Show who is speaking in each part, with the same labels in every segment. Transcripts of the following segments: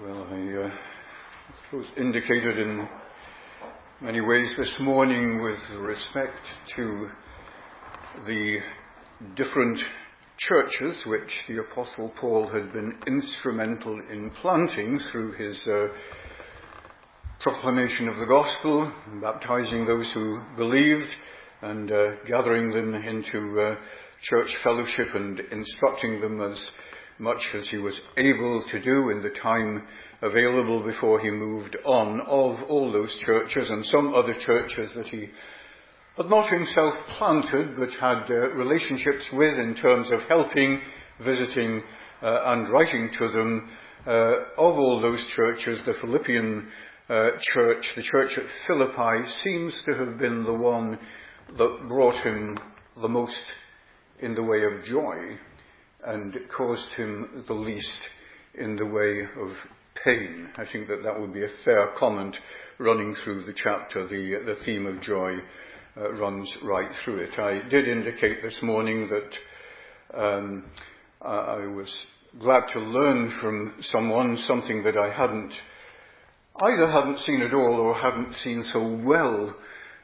Speaker 1: Well, I suppose indicated in many ways this morning with respect to the different churches which the Apostle Paul had been instrumental in planting through his proclamation of the gospel, baptizing those who believed and gathering them into church fellowship and instructing them as much as he was able to do in the time available before he moved on, of all those churches and some other churches that he had not himself planted but had relationships with in terms of helping, visiting and writing to them. Of all those churches, the Philippian church, the church at Philippi, seems to have been the one that brought him the most in the way of joy and caused him the least in the way of pain. I think that would be a fair comment running through the chapter. The theme of joy runs right through it. I did indicate this morning that I was glad to learn from someone something that I either hadn't seen at all or hadn't seen so well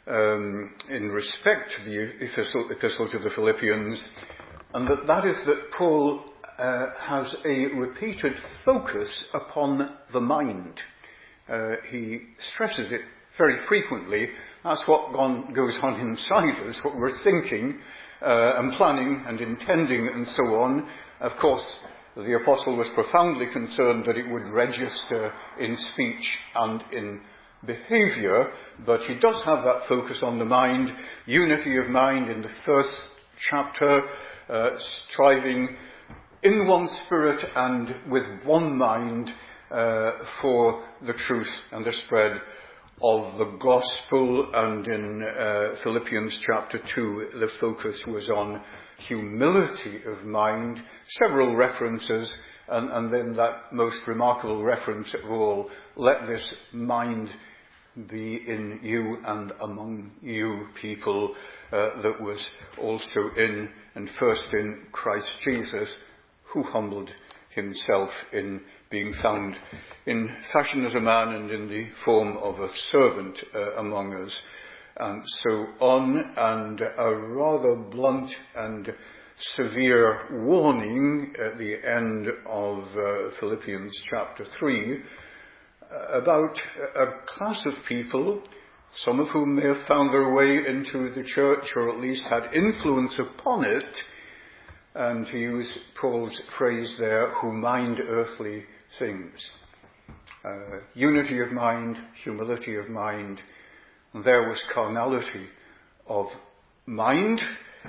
Speaker 1: in respect to the epistle to the Philippians, and that is that Paul has a repeated focus upon the mind. He stresses it very frequently. That's what goes on inside us, what we're thinking and planning and intending and so on. Of course, the apostle was profoundly concerned that it would register in speech and in behaviour, but he does have that focus on the mind, unity of mind in the first chapter, striving in one spirit and with one mind for the truth and the spread of the gospel. And in Philippians chapter 2, the focus was on humility of mind, several references, and then that most remarkable reference of all, let this mind be in you and among you people, that was also in and first in Christ Jesus, who humbled himself in being found in fashion as a man and in the form of a servant among us, and so on. And a rather blunt and severe warning at the end of Philippians chapter 3 about a class of people, some of whom may have found their way into the church or at least had influence upon it, and to use Paul's phrase there, who mind earthly things. Unity of mind, humility of mind. And there was carnality of mind,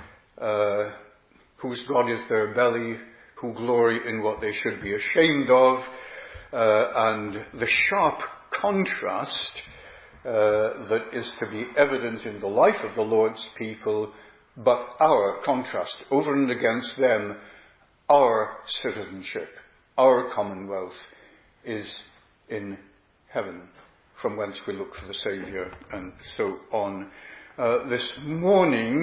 Speaker 1: whose God is their belly, who glory in what they should be ashamed of, and the sharp contrast that is to be evident in the life of the Lord's people, but our contrast over and against them, our citizenship, our commonwealth is in heaven, from whence we look for the Saviour, and so on. This morning,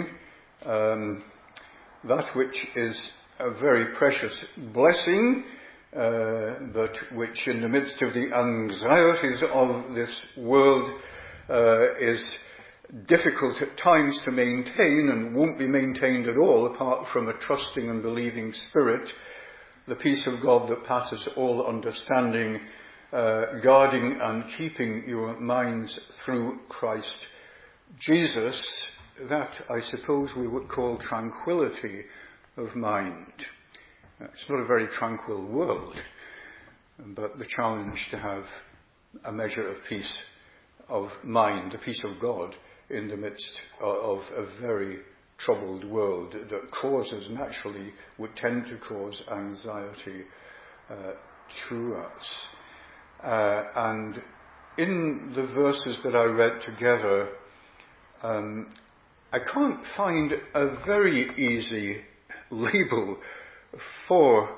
Speaker 1: that which is a very precious blessing, but which in the midst of the anxieties of this world is difficult at times to maintain and won't be maintained at all apart from a trusting and believing spirit, the peace of God that passes all understanding, guarding and keeping your minds through Christ Jesus, that I suppose we would call tranquility of mind. It's not a very tranquil world, but the challenge to have a measure of peace of mind, the peace of God, in the midst of a very troubled world that naturally would tend to cause anxiety to us. And in the verses that I read together, I can't find a very easy label for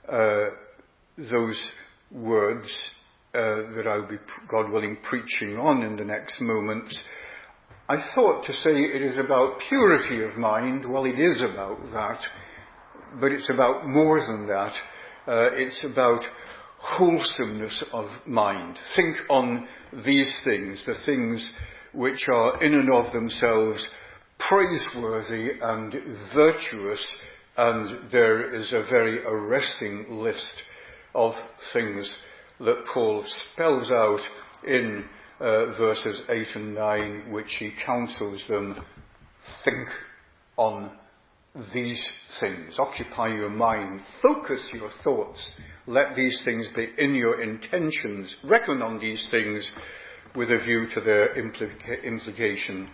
Speaker 1: those words that I'll be, God willing, preaching on in the next moments. I thought to say it is about purity of mind. Well, it is about that, but it's about more than that. It's about wholesomeness of mind. Think on these things, the things which are in and of themselves praiseworthy and virtuous, and there is a very arresting list of things that Paul spells out in verses 8 and 9, which he counsels them. Think on these things. Occupy your mind. Focus your thoughts. Let these things be in your intentions. Reckon on these things with a view to their implication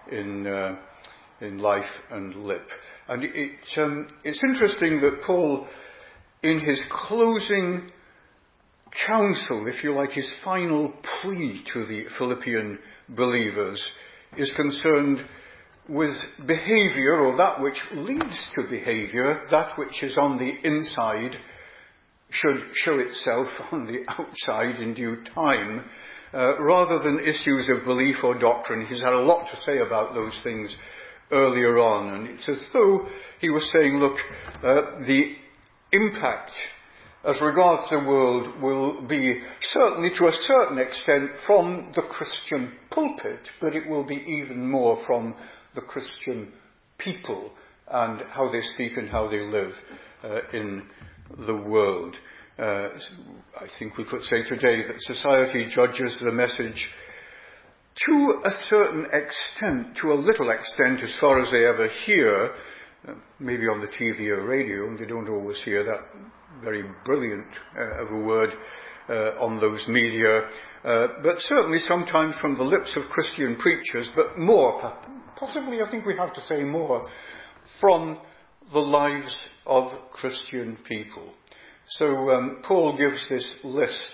Speaker 1: in life and lip. And it's interesting that Paul, in his closing counsel, if you like, his final plea to the Philippian believers, is concerned with behaviour, or that which leads to behaviour. That which is on the inside should show itself on the outside in due time, rather than issues of belief or doctrine. He's had a lot to say about those things earlier on, and it's as though he was saying, look, the impact as regards the world will be certainly to a certain extent from the Christian pulpit, but it will be even more from the Christian people and how they speak and how they live in the world. I think we could say today that society judges the message to a certain extent, to a little extent, as far as they ever hear, maybe on the TV or radio, and they don't always hear that very brilliant of a word on those media, but certainly sometimes from the lips of Christian preachers, but more, possibly I think we have to say more, from the lives of Christian people. So Paul gives this list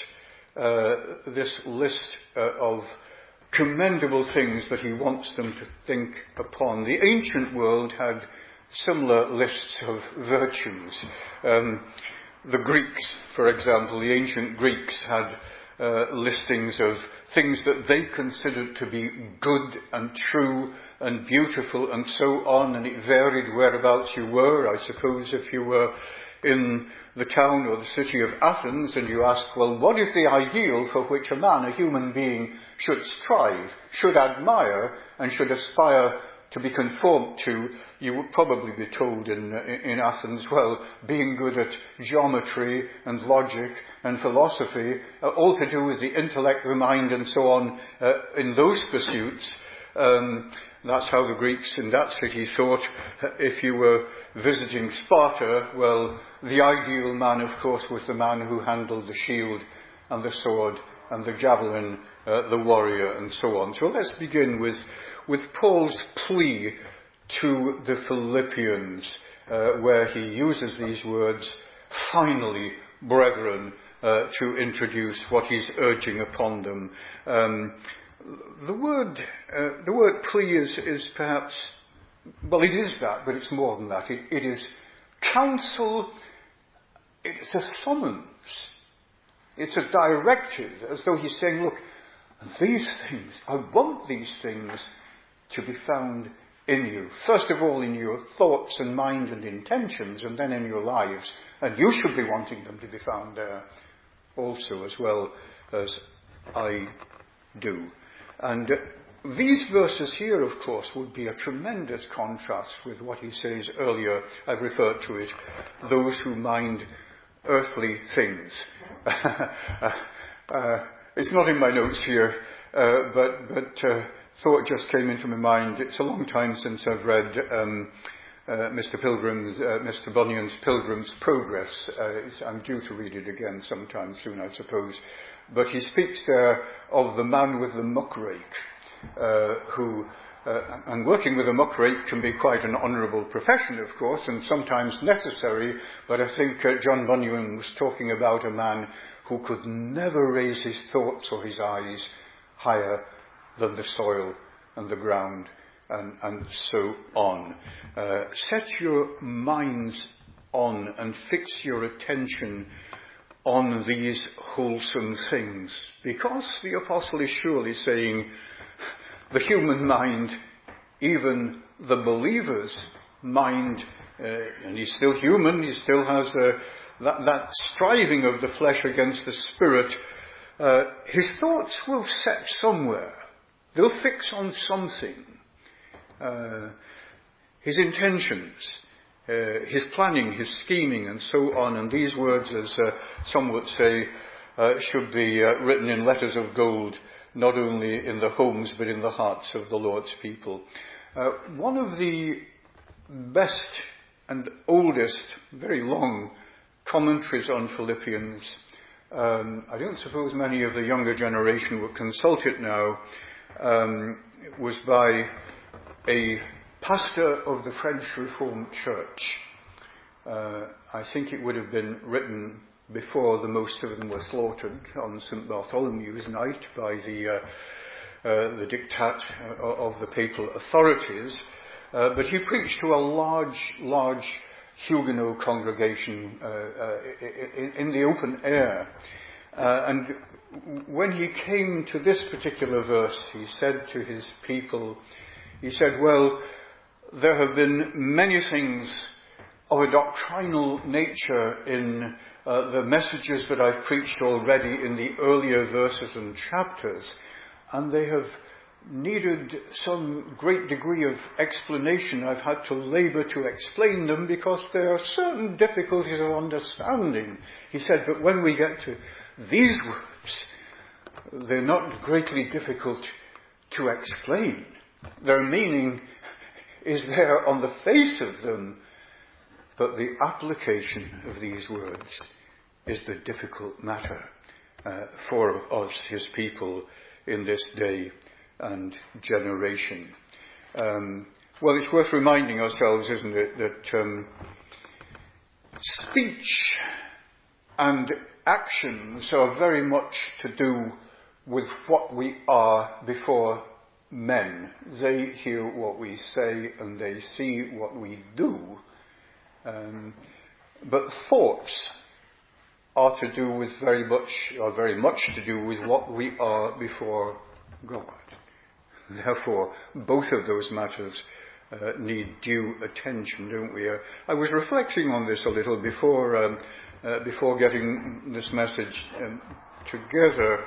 Speaker 1: of commendable things that he wants them to think upon. The ancient world had similar lists of virtues. The Greeks, for example, the ancient Greeks had listings of things that they considered to be good and true and beautiful and so on, and it varied whereabouts you were. I suppose if you were in the town or the city of Athens and you asked, well, what is the ideal for which a man, a human being, should strive, should admire, and should aspire to be conformed to, you would probably be told in Athens, well, being good at geometry and logic and philosophy, all to do with the intellect, the mind, and so on, in those pursuits. That's how the Greeks in that city thought. If you were visiting Sparta, well, the ideal man, of course, was the man who handled the shield and the sword and the javelin, the warrior, and so on. So let's begin with Paul's plea to the Philippians, where he uses these words, finally, brethren, to introduce what he's urging upon them. The word plea is perhaps, well, it is that, but it's more than that. It is counsel, it's a summons, it's a directive, as though he's saying, look, these things, I want these things to be found in you. First of all, in your thoughts and mind and intentions, and then in your lives. And you should be wanting them to be found there also, as well as I do. And these verses here, of course, would be a tremendous contrast with what he says earlier. I've referred to it, those who mind earthly things. It's not in my notes here, but thought just came into my mind. It's a long time since I've read Mr. Bunyan's Pilgrim's Progress. I'm due to read it again sometime soon, I suppose. But he speaks there of the man with the muckrake, who, and working with a muckrake can be quite an honourable profession, of course, and sometimes necessary, but I think John Bunyan was talking about a man who could never raise his thoughts or his eyes higher than the soil and the ground, and so on. Set your minds on and fix your attention on these wholesome things, because the apostle is surely saying the human mind, even the believer's mind, and he's still human, he still has that striving of the flesh against the spirit, his thoughts will set somewhere. They'll fix on something. His intentions, his planning, his scheming, and so on. And these words, as some would say, should be written in letters of gold, not only in the homes but in the hearts of the Lord's people. One of the best and oldest, very long commentaries on Philippians, I don't suppose many of the younger generation would consult it now, was by a pastor of the French Reformed Church. I think it would have been written before the most of them were slaughtered on St. Bartholomew's night by the diktat of the papal authorities. But he preached to a large Huguenot congregation in the open air. And when he came to this particular verse, he said to his people, he said, well, there have been many things of a doctrinal nature in the messages that I've preached already in the earlier verses and chapters, and they have needed some great degree of explanation. I've had to labour to explain them because there are certain difficulties of understanding. He said, but when we get to these words, they're not greatly difficult to explain. Their meaning is there on the face of them, but the application of these words is the difficult matter for us, his people, in this day and generation. Well, it's worth reminding ourselves, isn't it, that speech and actions are very much to do with what we are before men. They hear what we say and they see what we do. But thoughts are to do with very much to do with what we are before God. Therefore, both of those matters need due attention, don't we? I was reflecting on this a little before getting this message together.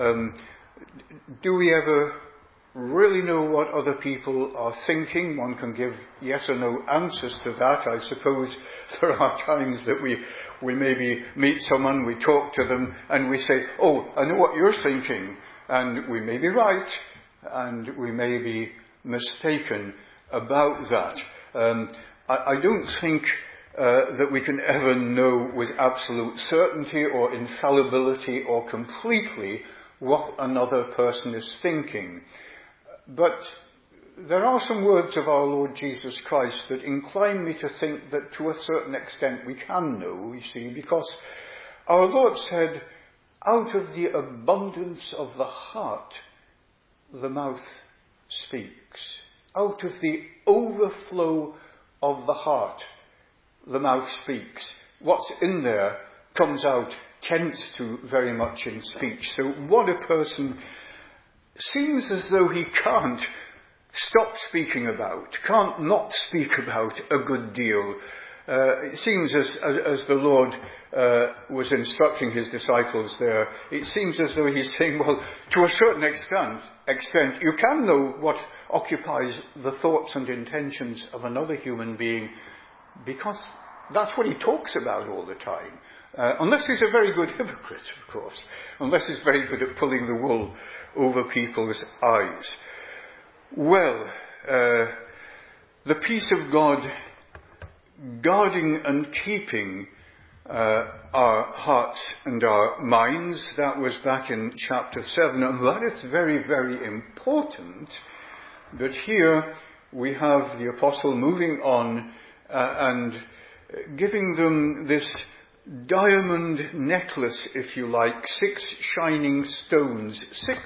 Speaker 1: Do we ever really know what other people are thinking? One can give yes or no answers to that. I suppose there are times that we maybe meet someone, we talk to them, and we say, oh, I know what you're thinking. And we may be right, and we may be mistaken about that. I don't think that we can ever know with absolute certainty or infallibility or completely what another person is thinking. But there are some words of our Lord Jesus Christ that incline me to think that to a certain extent we can know, you see, because our Lord said, out of the abundance of the heart, the mouth speaks. Out of the overflow of the heart, the mouth speaks. What's in there comes out, tends to very much in speech. So what a person seems as though he can't stop speaking about, can't not speak about a good deal. It seems as the Lord was instructing his disciples there, it seems as though he's saying, well, to a certain extent, you can know what occupies the thoughts and intentions of another human being, because that's what he talks about all the time. Unless he's a very good hypocrite, of course. Unless he's very good at pulling the wool over people's eyes. Well, the peace of God guarding and keeping our hearts and our minds, that was back in chapter 7, and that is very, very important. But here we have the apostle moving on and giving them this diamond necklace, if you like, 6 shining stones, 6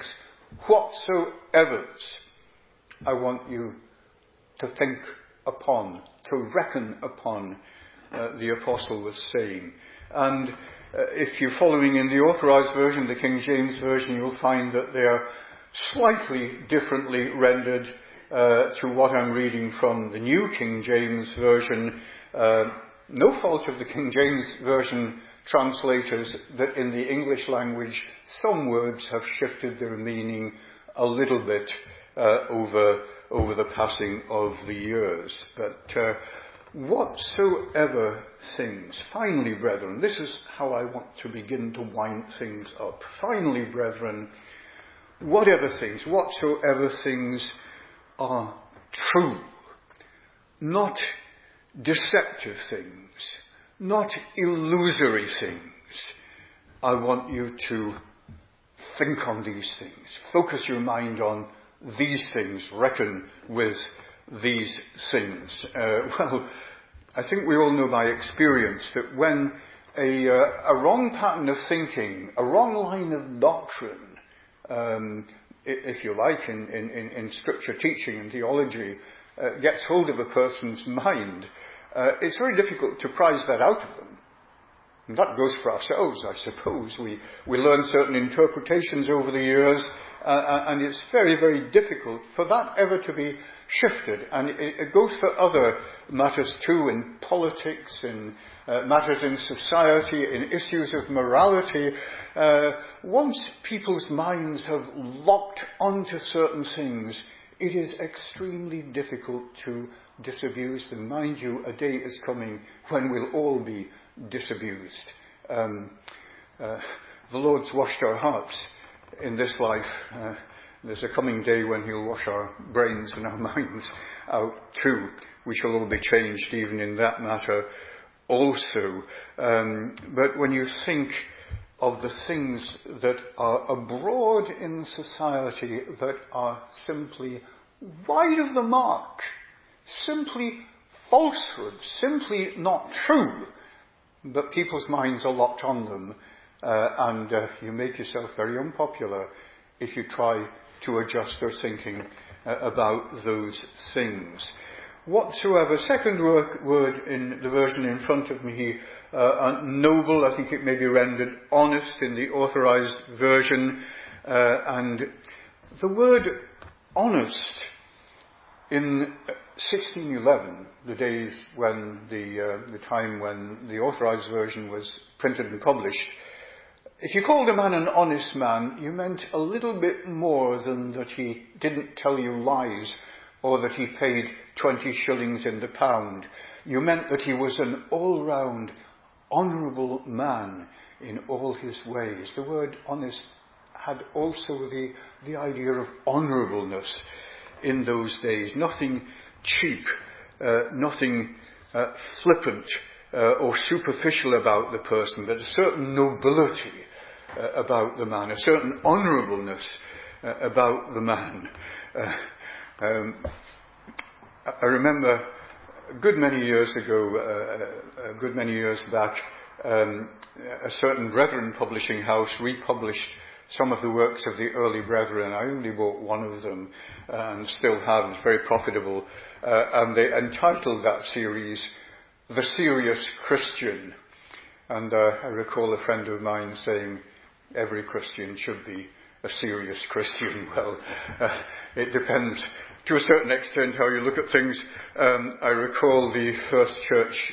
Speaker 1: whatsoevers I want you to think upon, to reckon upon, the apostle was saying. And if you're following in the Authorized Version, the King James Version, you'll find that they are slightly differently rendered to what I'm reading from the New King James Version. no fault of the King James Version translators that in the English language some words have shifted their meaning a little bit over the passing of the years. But whatsoever things, finally, brethren, this is how I want to begin to wind things up. Finally, brethren, whatsoever things are true, not deceptive things, not illusory things, I want you to think on these things. Focus your mind on these things. Reckon with these things. Well, I think we all know by experience that when a wrong pattern of thinking, a wrong line of doctrine, if you like, in scripture teaching and theology, gets hold of a person's mind, it's very difficult to prize that out of them. And that goes for ourselves, I suppose. We learn certain interpretations over the years, and it's very, very difficult for that ever to be shifted. And it goes for other matters too, in politics, in matters in society, in issues of morality. Once people's minds have locked onto certain things, it is extremely difficult to disabuse them. Mind you, a day is coming when we'll all be disabused. The Lord's washed our hearts in this life. There's a coming day when He'll wash our brains and our minds out too. We shall all be changed even in that matter also. But when you think of the things that are abroad in society that are simply wide of the mark, simply falsehood, simply not true, but people's minds are locked on them, and you make yourself very unpopular if you try to adjust their thinking about those things. Whatsoever, second word in the version in front of me, noble, I think it may be rendered honest in the authorized version, and the word honest in 1611, the days when the time when the authorized version was printed and published, if you called a man an honest man, you meant a little bit more than that he didn't tell you lies or that he paid 20 shillings in the pound. You meant that he was an all-round, honourable man in all his ways. The word honest had also the idea of honourableness in those days. Nothing cheap, nothing flippant or superficial about the person, but a certain nobility about the man, a certain honourableness about the man. I remember a good many years back, a certain Brethren publishing house republished some of the works of the early Brethren. I only bought one of them and still have. It's very profitable. And they entitled that series, The Serious Christian. And I recall a friend of mine saying, every Christian should be a serious Christian. Well, it depends to a certain extent how you look at things. I recall the first church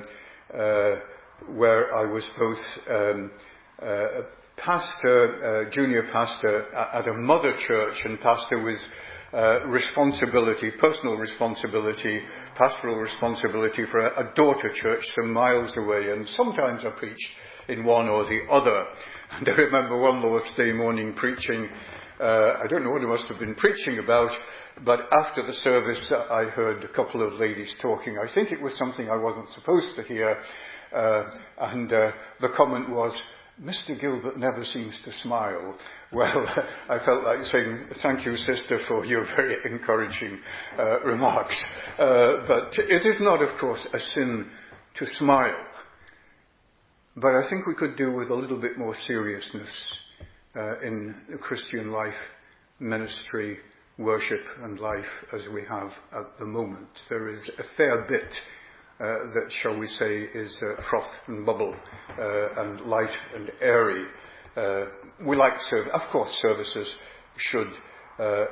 Speaker 1: where I was both pastor, junior pastor at a mother church and pastor with responsibility, personal responsibility, pastoral responsibility for a daughter church some miles away, and sometimes I preached in one or the other. And I remember one Lord's Day morning preaching, I don't know what I must have been preaching about, but after the service I heard a couple of ladies talking. I think it was something I wasn't supposed to hear, and the comment was, Mr. Gilbert never seems to smile. Well, I felt like saying, thank you, sister, for your very encouraging remarks. But it is not, of course, a sin to smile. But I think we could do with a little bit more seriousness in Christian life, ministry, worship and life as we have at the moment. There is a fair bit that, shall we say, is froth and bubble and light and airy. We like of course, services should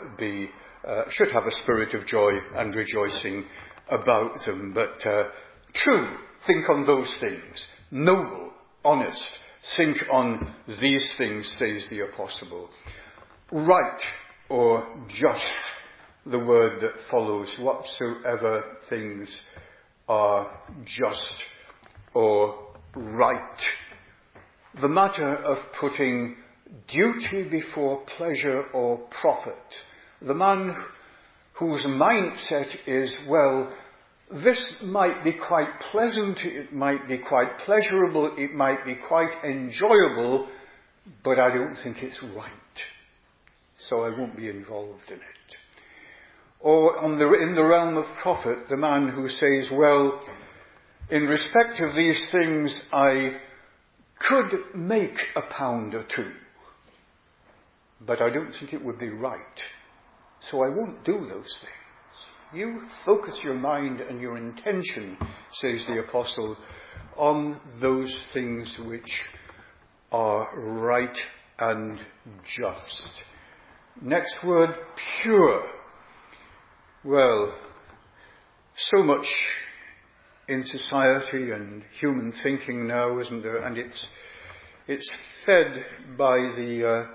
Speaker 1: have a spirit of joy and rejoicing about them, but True, think on those things. Noble, honest, think on these things, says the apostle. Right, or just, the word that follows, whatsoever things are just or right. The matter of putting duty before pleasure or profit. The man whose mindset is, well, this might be quite pleasant, it might be quite pleasurable, it might be quite enjoyable, but I don't think it's right, so I won't be involved in it. Or in the realm of profit, the man who says, well, in respect of these things, I could make £1 or 2, but I don't think it would be right, so I won't do those things. You focus your mind and your intention, says the apostle, on those things which are right and just. Next word, pure. Well, so much in society and human thinking now, isn't there? And it's fed by the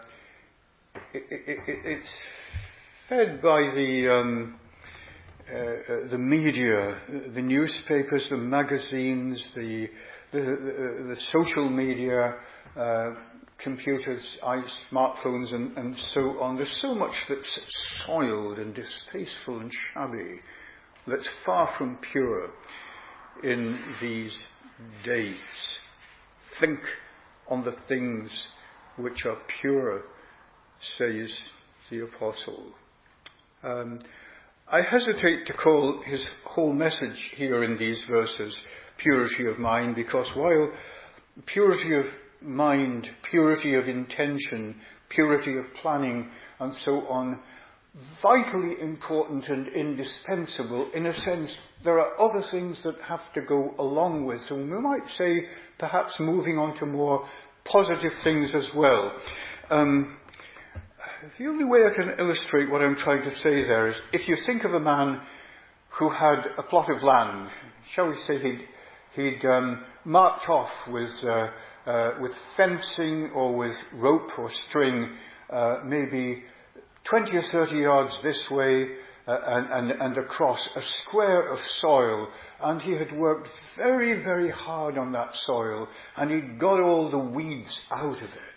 Speaker 1: media, the newspapers, the magazines, the social media, computers, smartphones, and so on. There's so much that's soiled and distasteful and shabby, that's far from pure in these days. Think on the things which are pure, says the apostle. I hesitate to call his whole message here in these verses purity of mind, because while purity of mind, purity of intention, purity of planning, and so on, vitally important and indispensable, in a sense, there are other things that have to go along with. So we might say, perhaps moving on to more positive things as well. The only way I can illustrate what I'm trying to say there is, if you think of a man who had a plot of land, shall we say he'd marked off with fencing or with rope or string, maybe 20 or 30 yards this way and across, a square of soil, and he had worked very, very hard on that soil, and he'd got all the weeds out of it.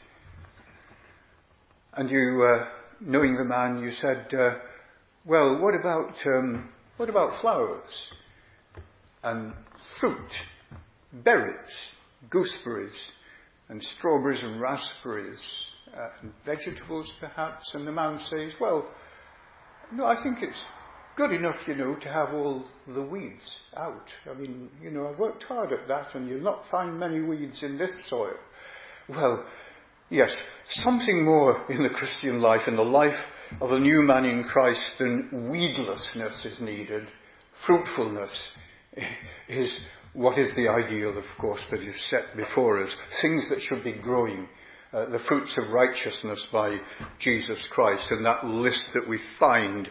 Speaker 1: And you, knowing the man, you said, well, what about flowers and fruit, berries, gooseberries and strawberries and raspberries, and vegetables perhaps? And the man says, well, no, I think it's good enough, to have all the weeds out. I mean, I've worked hard at that, and you'll not find many weeds in this soil. Well, yes, something more in the Christian life, in the life of a new man in Christ, than weedlessness is needed. Fruitfulness is what is the ideal, of course, that is set before us. Things that should be growing. The fruits of righteousness by Jesus Christ, and that list that we find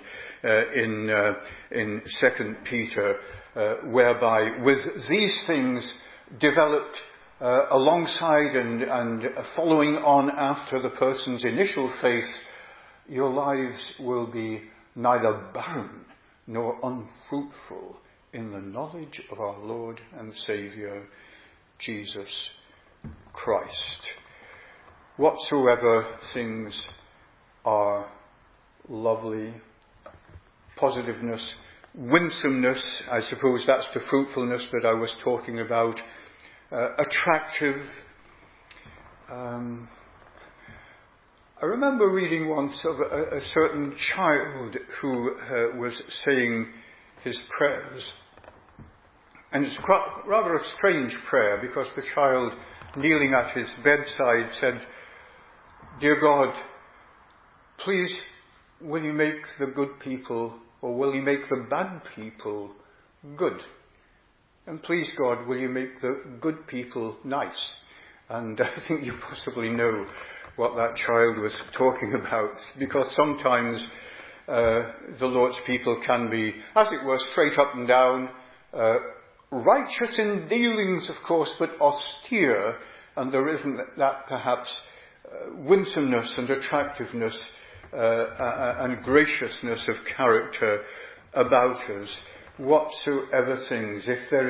Speaker 1: in 2 Peter, whereby with these things developed alongside and following on after the person's initial faith, your lives will be neither barren nor unfruitful in the knowledge of our Lord and Saviour, Jesus Christ. Whatsoever things are lovely, positiveness, winsomeness, I suppose that's the fruitfulness that I was talking about, attractive. I remember reading once of a certain child who was saying his prayers. And it's rather a strange prayer, because the child, kneeling at his bedside, said, "Dear God, please, will you make the good people, or will you make the bad people good? And please, God, will you make the good people nice?" And I think you possibly know what that child was talking about, because sometimes the Lord's people can be, as it were, straight up and down, righteous in dealings, of course, but austere, and there isn't that perhaps winsomeness and attractiveness and graciousness of character about us. Whatsoever things,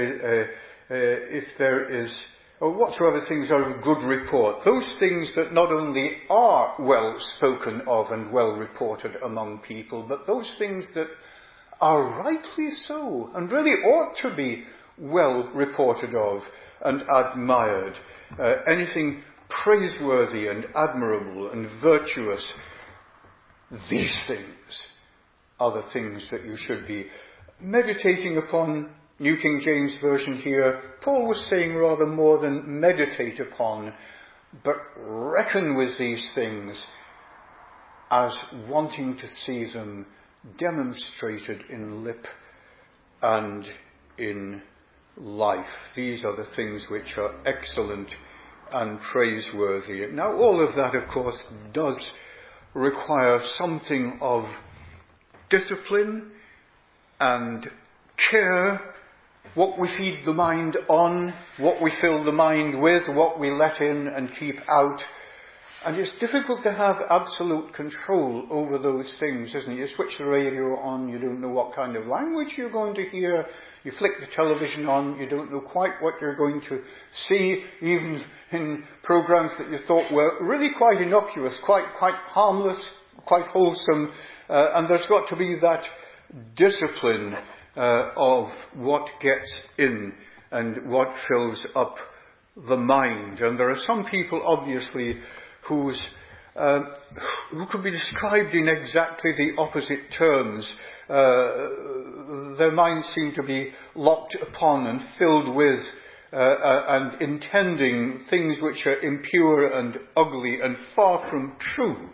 Speaker 1: or whatsoever things are of good report, those things that not only are well spoken of and well reported among people, but those things that are rightly so, and really ought to be well reported of and admired. Anything praiseworthy and admirable and virtuous, these things are the things that you should be meditating upon. New King James Version here, Paul was saying rather more than meditate upon, but reckon with these things as wanting to see them demonstrated in lip and in life. These are the things which are excellent and praiseworthy. Now, all of that, of course, does require something of discipline and care. What we feed the mind on, what we fill the mind with, what we let in and keep out. And it's difficult to have absolute control over those things, isn't it? You switch the radio on, you don't know what kind of language you're going to hear. You flick the television on, you don't know quite what you're going to see, even in programs that you thought were really quite innocuous, quite harmless, quite wholesome. And there's got to be that discipline of what gets in and what fills up the mind. And there are some people, obviously, who could be described in exactly the opposite terms. Their minds seem to be locked upon and filled with and intending things which are impure and ugly and far from true.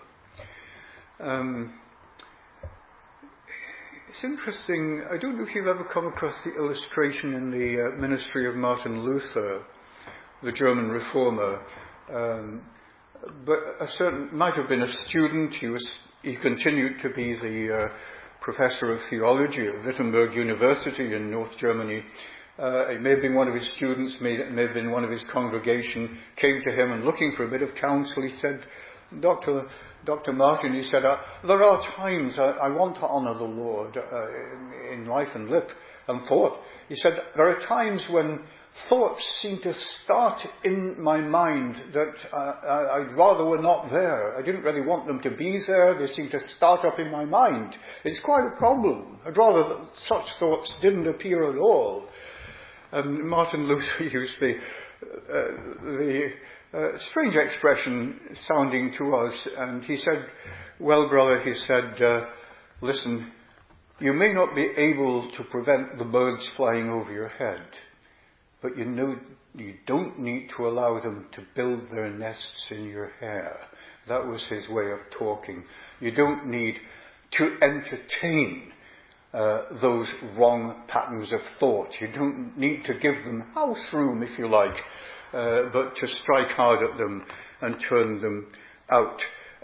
Speaker 1: It's interesting, I don't know if you've ever come across the illustration in the ministry of Martin Luther, the German reformer. But might have been a student. He continued to be the professor of theology at Wittenberg University in North Germany. It may have been one of his students, may have been one of his congregation, came to him and looking for a bit of counsel, he said, Dr. Martin, he said, there are times I want to honour the Lord in life and lip and thought. He said, there are times when thoughts seem to start in my mind that I'd rather were not there. I didn't really want them to be there. They seem to start up in my mind. It's quite a problem. I'd rather that such thoughts didn't appear at all. And Martin Luther used the strange expression sounding to us, and he said, well, brother, he said, listen, you may not be able to prevent the birds flying over your head, but you know you don't need to allow them to build their nests in your hair. That was his way of talking. You don't need to entertain those wrong patterns of thought. You don't need to give them house room, if you like, but to strike hard at them and turn them out.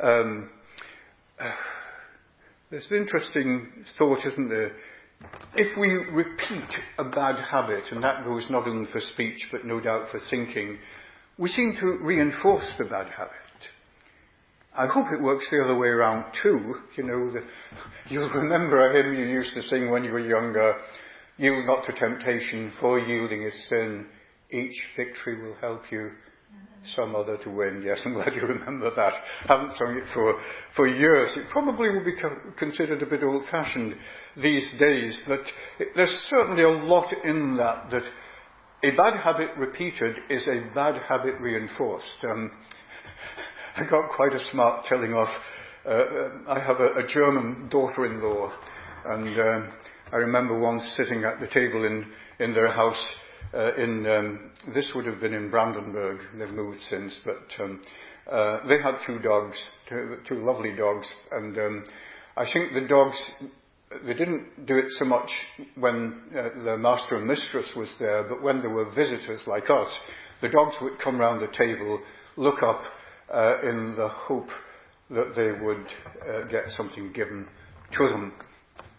Speaker 1: There's an interesting thought, isn't there? If we repeat a bad habit, and that goes not only for speech but no doubt for thinking, we seem to reinforce the bad habit. I hope it works the other way around too. You know, you'll remember a hymn you used to sing when you were younger, yield not to temptation, for yielding is sin. Each victory will help you some other to win. Yes, I'm glad you remember that. Haven't sung it for years. It probably will be considered a bit old-fashioned these days, but there's certainly a lot in that a bad habit repeated is a bad habit reinforced. I got quite a smart telling off. I have a German daughter-in-law, and I remember once sitting at the table in their house. This would have been in Brandenburg. They've moved since, but they had two dogs, two lovely dogs, and I think the dogs, they didn't do it so much when the master and mistress was there, but when there were visitors like us, the dogs would come round the table, look up in the hope that they would get something given to them.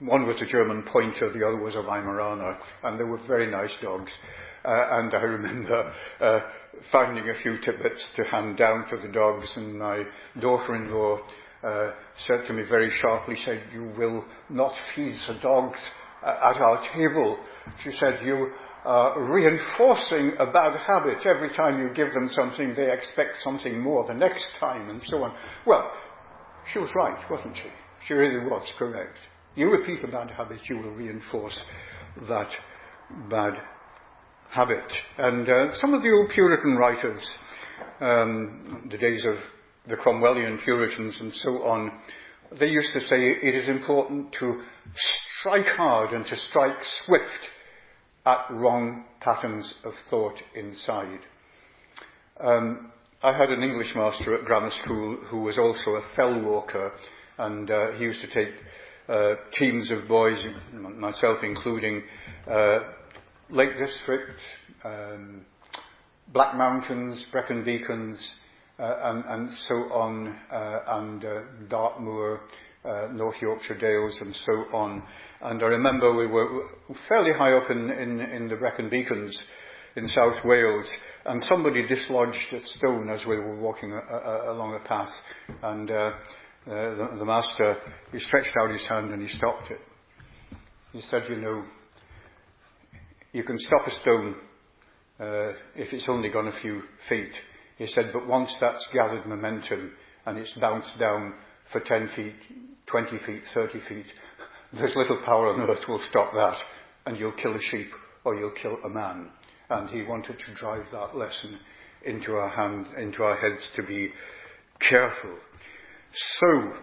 Speaker 1: One was a German Pointer, the other was a Weimaraner, and they were very nice dogs. And I remember finding a few tidbits to hand down to the dogs, and my daughter-in-law said to me very sharply, said, "You will not feed the dogs at our table." She said, "You are reinforcing a bad habit. Every time you give them something, they expect something more the next time," and so on. Well, she was right, wasn't she? She really was correct. You repeat a bad habit, you will reinforce that bad habit. And some of the old Puritan writers, the days of the Cromwellian Puritans and so on, they used to say it is important to strike hard and to strike swift at wrong patterns of thought inside. I had an English master at grammar school who was also a fell walker, and he used to take teams of boys, myself including, Lake District, Black Mountains, Brecon Beacons, and so on, and Dartmoor, North Yorkshire Dales, and so on. And I remember we were fairly high up in the Brecon Beacons in South Wales, and somebody dislodged a stone as we were walking along a path, and the master, he stretched out his hand and he stopped it. He said, "You know, you can stop a stone if it's only gone a few feet." He said, "But once that's gathered momentum and it's bounced down for 10 feet, 20 feet, 30 feet, there's little power on earth will stop that, and you'll kill a sheep or you'll kill a man." And he wanted to drive that lesson into our heads to be careful. So,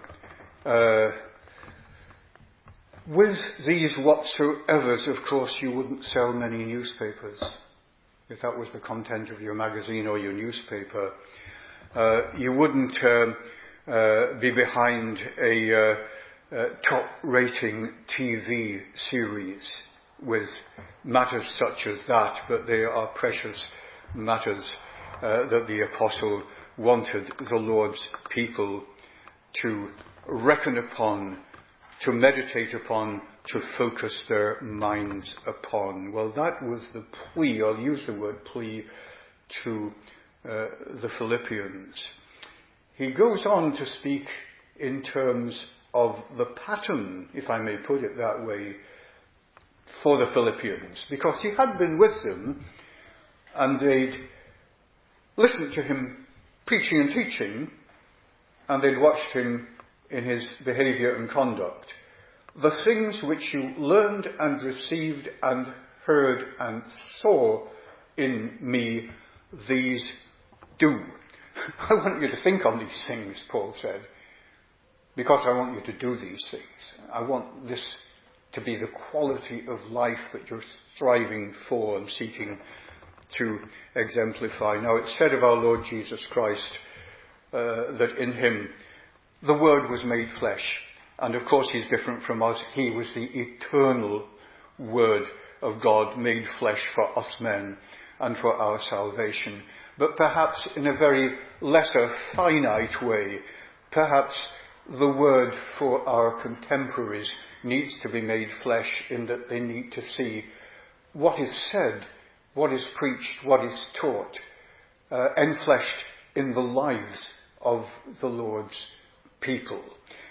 Speaker 1: with these whatsoevers, of course, you wouldn't sell many newspapers. If that was the content of your magazine or your newspaper, you wouldn't be behind a top-rating TV series with matters such as that, but they are precious matters that the apostle wanted the Lord's people to reckon upon, to meditate upon, to focus their minds upon. Well, that was the plea, I'll use the word plea, to the Philippians. He goes on to speak in terms of the pattern, if I may put it that way, for the Philippians, because he had been with them and they'd listened to him preaching and teaching, and they'd watched him in his behaviour and conduct. The things which you learned and received and heard and saw in me, these do. I want you to think on these things, Paul said, because I want you to do these things. I want this to be the quality of life that you're striving for and seeking to exemplify. Now, it's said of our Lord Jesus Christ that in him the Word was made flesh. And of course he's different from us. He was the eternal Word of God made flesh for us men and for our salvation. But perhaps in a very lesser, finite way, perhaps the Word for our contemporaries needs to be made flesh in that they need to see what is said, what is preached, what is taught, enfleshed in the lives of the Lord's people.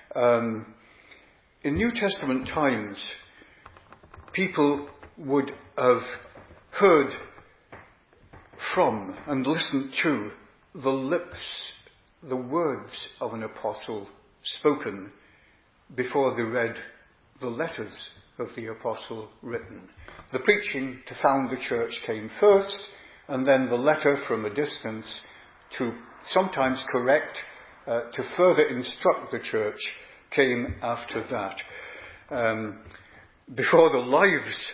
Speaker 1: In New Testament times, people would have heard from and listened to the lips, the words of an apostle spoken before they read the letters of the apostle written. The preaching to found the church came first, and then the letter from a distance to sometimes correct, to further instruct the church came after that. Before the lives,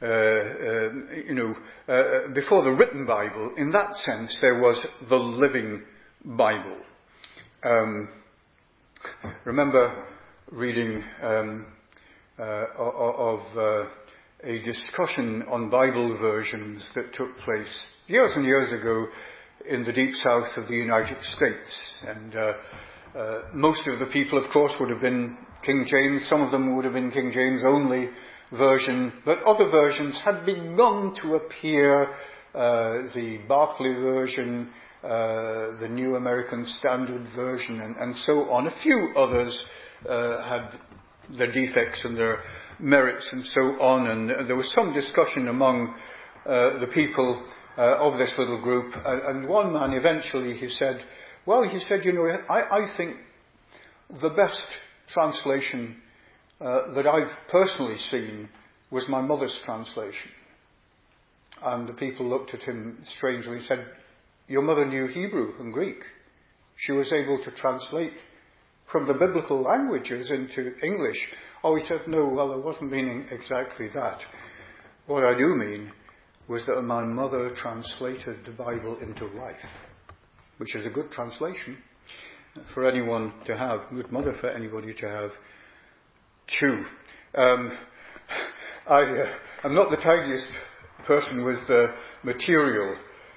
Speaker 1: before the written Bible, in that sense, there was the living Bible. Remember reading of a discussion on Bible versions that took place years and years ago in the deep south of the United States. And Most of the people, of course, would have been King James. Some of them would have been King James only version. But other versions had begun to appear. The Barclay version, the New American Standard Version, and so on. A few others had their defects and their merits and so on. And there was some discussion among the people of this little group. And one man eventually, he said, I think the best translation that I've personally seen was my mother's translation. And the people looked at him strangely and said, your mother knew Hebrew and Greek. She was able to translate from the biblical languages into English. Oh, he said, no, well, I wasn't meaning exactly that. What I do mean was that my mother translated the Bible into life, which is a good translation for anyone to have, a good mother for anybody to have, too. I'm not the tidiest person with material,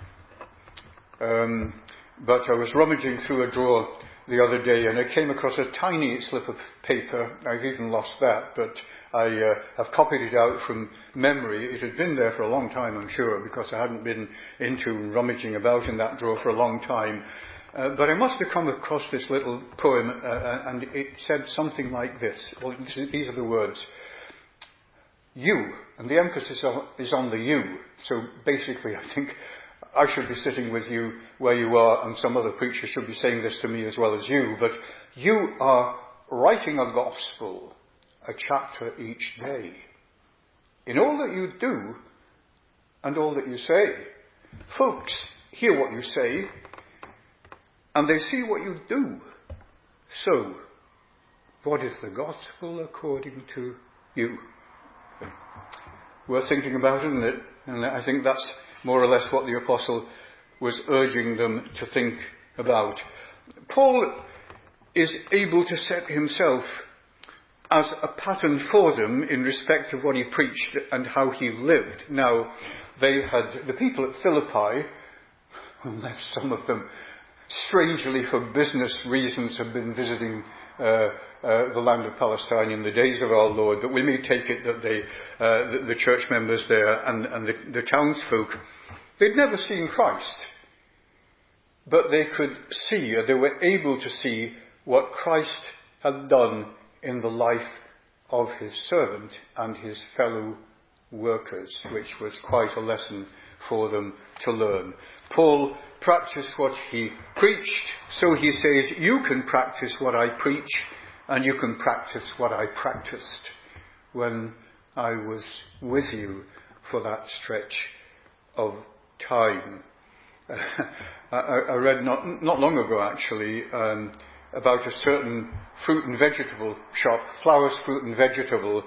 Speaker 1: but I was rummaging through a drawer the other day and I came across a tiny slip of paper. I've even lost that, but I have copied it out from memory. It had been there for a long time, I'm sure, because I hadn't been into rummaging about in that drawer for a long time. But I must have come across this little poem, and it said something like this. Well, these are the words. You, and the emphasis is on the you. So basically, I think I should be sitting with you where you are, and some other preacher should be saying this to me as well as you. But you are writing a gospel, a chapter each day, in all that you do and all that you say. Folks hear what you say, and they see what you do. So, what is the gospel according to you? Worth thinking about, isn't it? And I think that's more or less what the apostle was urging them to think about. Paul is able to set himself as a pattern for them in respect of what he preached and how he lived. Now, the people at Philippi, unless some of them strangely for business reasons have been visiting the land of Palestine in the days of our Lord, but we may take it that the church members there and the townsfolk, they'd never seen Christ, but they could see, or they were able to see, what Christ had done in the life of his servant and his fellow workers, which was quite a lesson for them to learn. Paul practiced what he preached, so he says, you can practice what I preach, and you can practice what I practiced when I was with you for that stretch of time. I read not long ago, actually, about a certain fruit and vegetable shop, Flowers Fruit and Vegetables,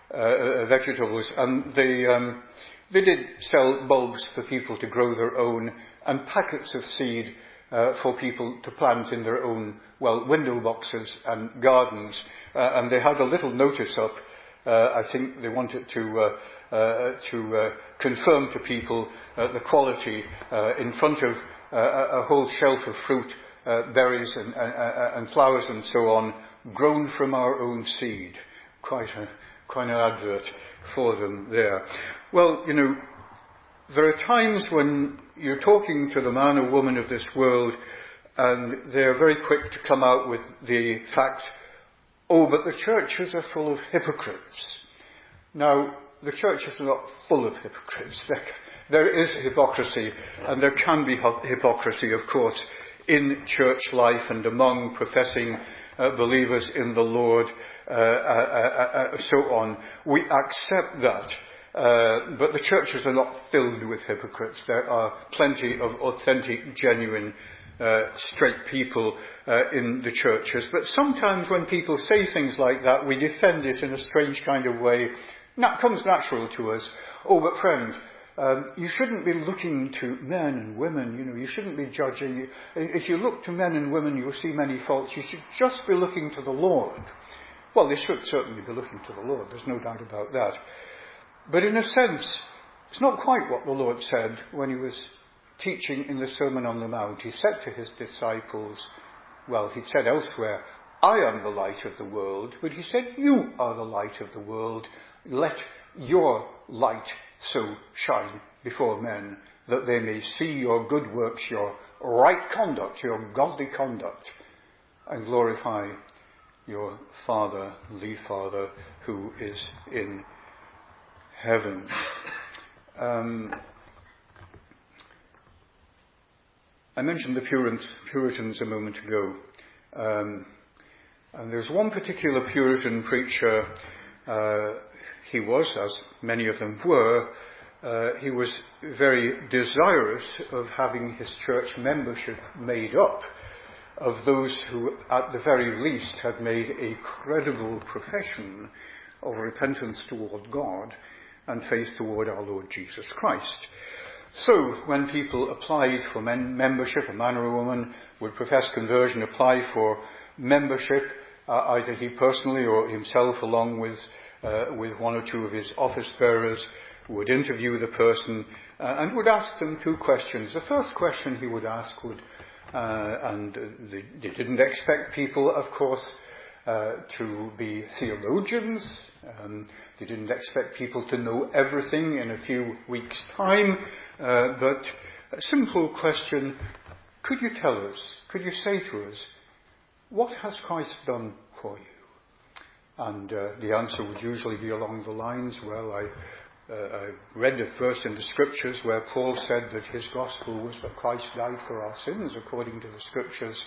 Speaker 1: and they did sell bulbs for people to grow their own and packets of seed for people to plant in their own, window boxes and gardens. And they had a little notice up. I think they wanted to confirm to people the quality in front of a whole shelf of fruit, berries and flowers and so on, grown from our own seed. Quite an advert for them there. Well, there are times when you're talking to the man or woman of this world and they're very quick to come out with the fact, oh, but the churches are full of hypocrites. Now, the church is not full of hypocrites. There is hypocrisy, and there can be hypocrisy, of course, in church life and among professing believers in the Lord, so on. We accept that. But the churches are not filled with hypocrites. There are plenty of authentic, genuine, straight people in the churches. But sometimes when people say things like that, we defend it in a strange kind of way. That comes natural to us. Oh, but friend, you shouldn't be looking to men and women, you shouldn't be judging. If you look to men and women, you'll see many faults. You should just be looking to the Lord. Well, they should certainly be looking to the Lord. There's no doubt about that. But in a sense, it's not quite what the Lord said when he was teaching in the Sermon on the Mount. He said to his disciples, well, he said elsewhere, I am the light of the world, but he said, you are the light of the world. Let your light so shine before men that they may see your good works, your right conduct, your godly conduct, and glorify your Father, the Father, who is in heaven. I mentioned the Puritans a moment ago. And there's one particular Puritan preacher, he was, as many of them were, he was very desirous of having his church membership made up of those who, at the very least, had made a credible profession of repentance toward God and faith toward our Lord Jesus Christ. So, when people applied for membership, a man or a woman would profess conversion, apply for membership, either he personally or himself, along with one or two of his office bearers, would interview the person and would ask them two questions. The first question he would ask would, and they didn't expect people, of course, to be theologians. They didn't expect people to know everything in a few weeks' time. But a simple question, could you tell us, could you say to us, what has Christ done for you? And the answer would usually be along the lines, well, I read a verse in the Scriptures where Paul said that his gospel was that Christ died for our sins, according to the Scriptures,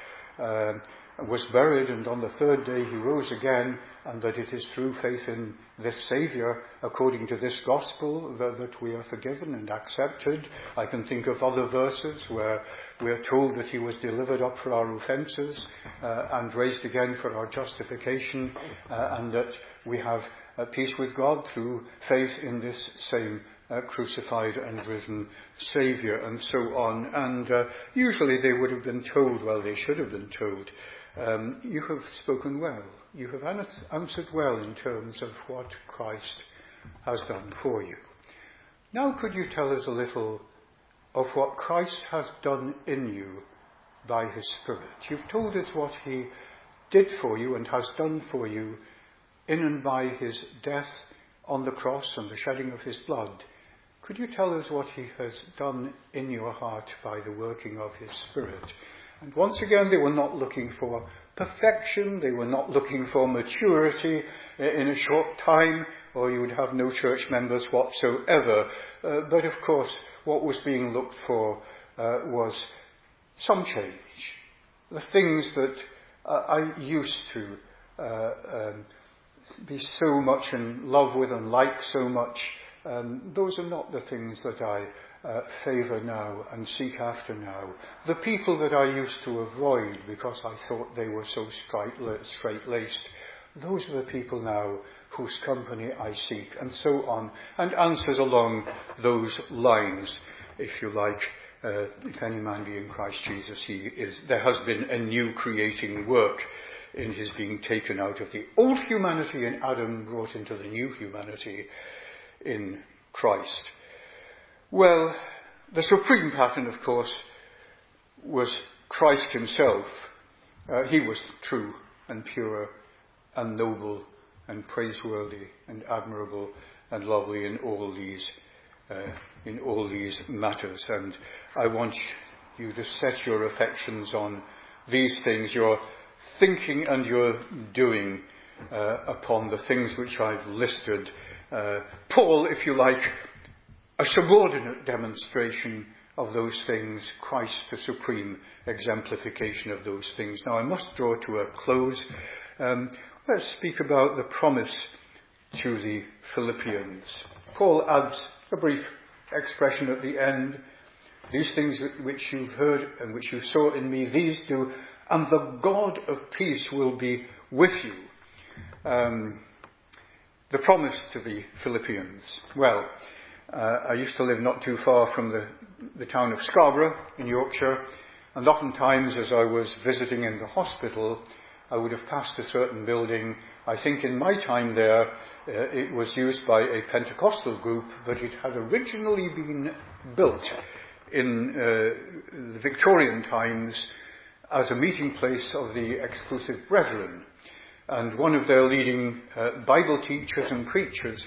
Speaker 1: was buried, and on the third day he rose again, and that it is through faith in this Saviour, according to this gospel, that we are forgiven and accepted. I can think of other verses where we are told that he was delivered up for our offences and raised again for our justification, and that we have peace with God through faith in this same crucified and risen Saviour, and so on. And usually they would have been told, well, they should have been told, you have spoken well. You have answered well in terms of what Christ has done for you. Now could you tell us a little of what Christ has done in you by his Spirit? You've told us what he did for you and has done for you in and by his death on the cross and the shedding of his blood. Could you tell us what he has done in your heart by the working of his Spirit? And once again, they were not looking for perfection, they were not looking for maturity in a short time, or you would have no church members whatsoever. But of course, what was being looked for was some change. The things that I used to be so much in love with and like so much, those are not the things that I favour now and seek after now. The people that I used to avoid because I thought they were so straight-laced, those are the people now whose company I seek, and so on, and answers along those lines, if you like. If any man be in Christ Jesus, there has been a new creating work in his being taken out of the old humanity in Adam, brought into the new humanity in Christ. Well, the supreme pattern, of course, was Christ himself. He was true and pure and noble and praiseworthy and admirable and lovely in all these matters. And I want you to set your affections on these things, your thinking and your doing upon the things which I've listed. Paul, if you like, a subordinate demonstration of those things, Christ the supreme exemplification of those things. Now I must draw to a close. Let's speak about the promise to the Philippians. Paul adds a brief expression at the end. These things which you've heard and which you saw in me, these do, and the God of peace will be with you. The promise to the Philippians. Well, I used to live not too far from the town of Scarborough in Yorkshire, and oftentimes as I was visiting in the hospital, I would have passed a certain building. I think in my time there, it was used by a Pentecostal group, but it had originally been built in the Victorian times as a meeting place of the exclusive brethren. And one of their leading Bible teachers and preachers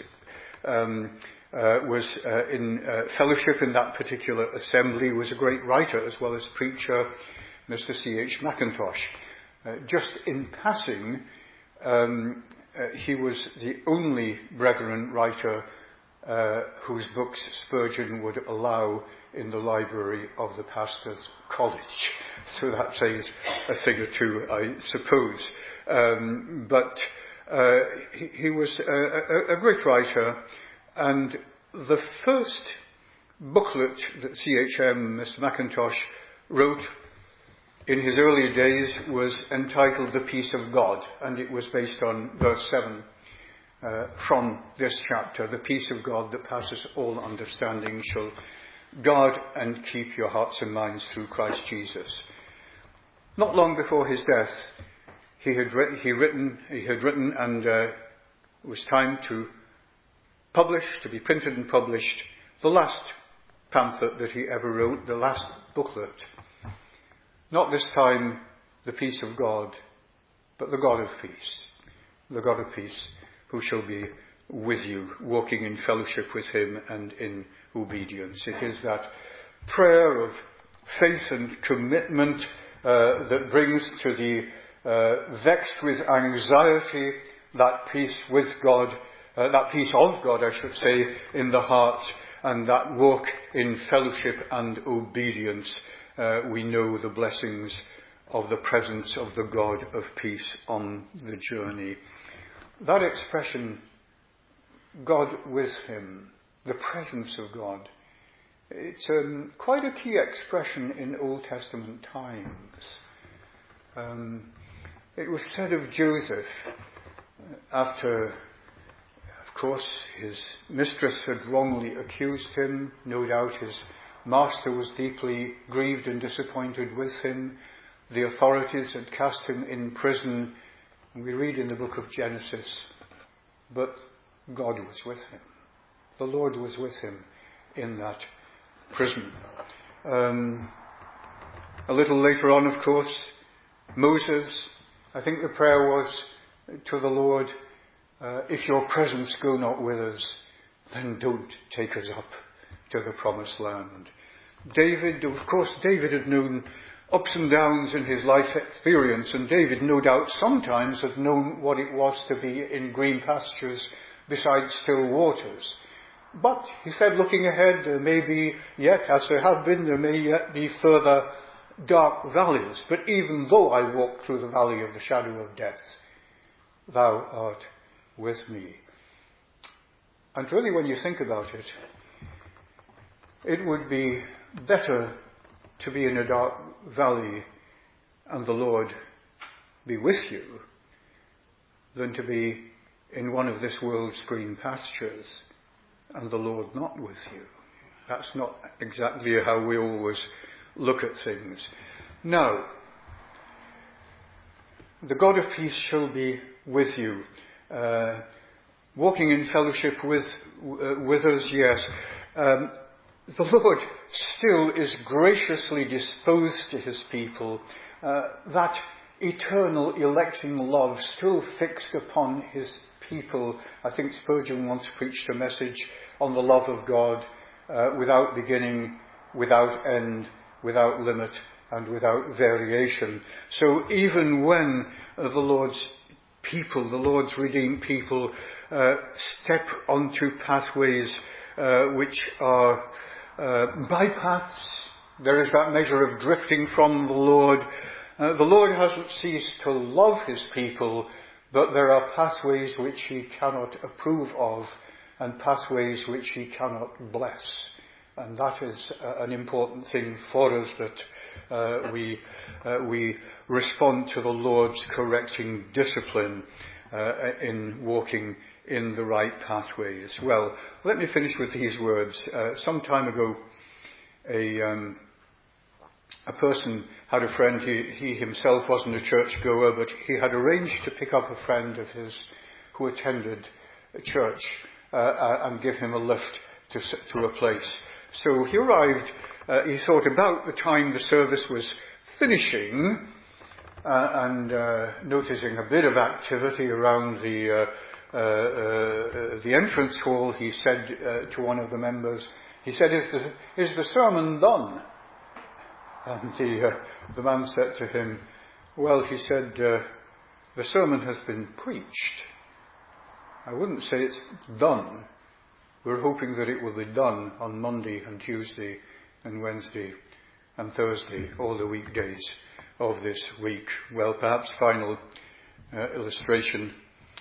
Speaker 1: was in fellowship in that particular assembly, was a great writer as well as preacher, Mr. C.H. Mackintosh. Just in passing, he was the only Brethren writer whose books Spurgeon would allow in the library of the pastor's college. So that says a thing or two, I suppose. But he was a great writer, and the first booklet that CHM, Mr. Mackintosh, wrote in his early days was entitled The Peace of God, and it was based on verse 7 from this chapter. The peace of God that passes all understanding shall guard and keep your hearts and minds through Christ Jesus. Not long before his death, he had written, and it was time to publish, to be printed and published, the last pamphlet that he ever wrote, the last booklet. Not this time the peace of God, but the God of peace. The God of peace, who shall be with you, walking in fellowship with him and in obedience. It is that prayer of faith and commitment that brings to the vexed with anxiety that peace with God, that peace of God, I should say, in the heart, and that walk in fellowship and obedience. We know the blessings of the presence of the God of peace on the journey. That expression, God with him, the presence of God, it's quite a key expression in Old Testament times. It was said of Joseph, after, of course, his mistress had wrongly accused him, no doubt his master was deeply grieved and disappointed with him. The authorities had cast him in prison. We read in the book of Genesis, but God was with him. The Lord was with him in that prison. A little later on, of course, Moses, I think the prayer was to the Lord, if your presence go not with us, then don't take us up to the promised land. David, of course, David had known ups and downs in his life experience, and David no doubt sometimes had known what it was to be in green pastures beside still waters. But, he said, looking ahead, there may be yet, as there have been, there may yet be further dark valleys. But even though I walk through the valley of the shadow of death, thou art with me. And really, when you think about it, it would be better to be in a dark valley and the Lord be with you than to be in one of this world's green pastures and the Lord not with you. That's not exactly how we always look at things. Now, the God of peace shall be with you. Walking in fellowship with us, yes. The Lord still is graciously disposed to his people. That eternal electing love still fixed upon his people. I think Spurgeon once preached a message on the love of God without beginning, without end, without limit, and without variation. So even when the Lord's people, the Lord's redeemed people, step onto pathways which are bypaths, there is that measure of drifting from the Lord. The Lord hasn't ceased to love his people, but there are pathways which he cannot approve of and pathways which he cannot bless. And that is an important thing for us, that we respond to the Lord's correcting discipline in walking in the right pathways. Well, let me finish with these words. Some time ago, a person had a friend. He himself wasn't a churchgoer, but he had arranged to pick up a friend of his who attended a church and give him a lift to a place. So he arrived, he thought about the time the service was finishing and noticing a bit of activity around the entrance hall, he said to one of the members, he said, is the sermon done? And the man said to him, well, he said, the sermon has been preached. I wouldn't say it's done. We're hoping that it will be done on Monday and Tuesday and Wednesday and Thursday, all the weekdays of this week. Well, perhaps final illustration.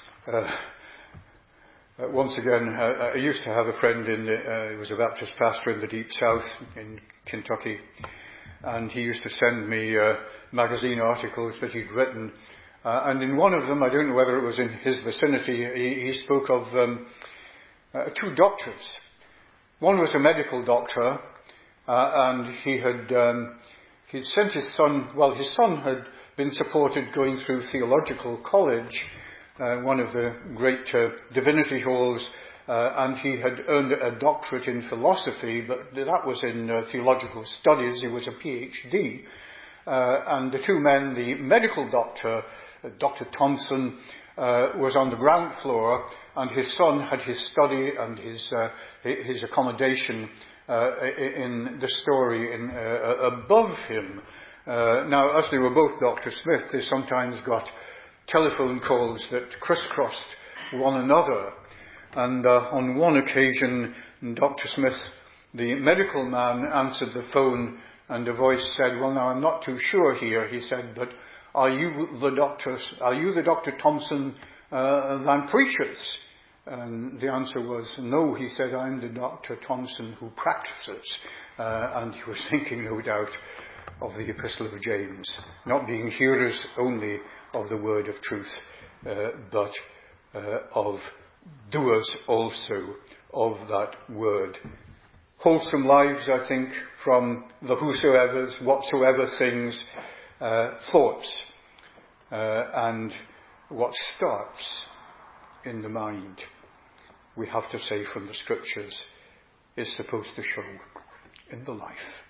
Speaker 1: Once again, I used to have a friend he was a Baptist pastor in the Deep South in Kentucky, and he used to send me magazine articles that he'd written. And in one of them, I don't know whether it was in his vicinity, he spoke of two doctors. One was a medical doctor, and he'd sent his son, well, his son had been supported going through theological college, one of the great divinity halls, and he had earned a doctorate in philosophy, but that was in theological studies. He was a PhD. And the two men, the medical doctor, Dr. Thompson, was on the ground floor, and his son had his study and his accommodation in the story above him. Now, as they were both Dr. Smith, they sometimes got telephone calls that crisscrossed one another. And on one occasion, Dr. Smith, the medical man, answered the phone, and a voice said, well, now, I'm not too sure here, he said, but are you the Dr. Thompson that preaches? And the answer was, no, he said, I'm the Dr. Thompson who practices. And he was thinking, no doubt, of the Epistle of James, not being hearers only of the word of truth, but of doers also of that word. Wholesome lives, I think, from the whosoever's, whatsoever things, thoughts, and what starts in the mind, we have to say from the Scriptures, is supposed to show in the life.